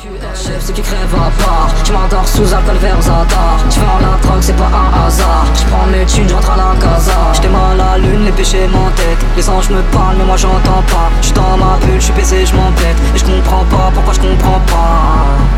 Chef, ceux qui crèvent à part. Je m'endors sous alcool vers Zadar. Je fais en la drogue, c'est pas un hasard. Je prends mes thunes, je rentre à la casa. J'étais mal à la lune, les péchés m'entêtent. Les anges me parlent, mais moi j'entends pas. J'suis dans ma bulle, j'suis baisé, j'm'embête. Et je comprends pas pourquoi je comprends pas.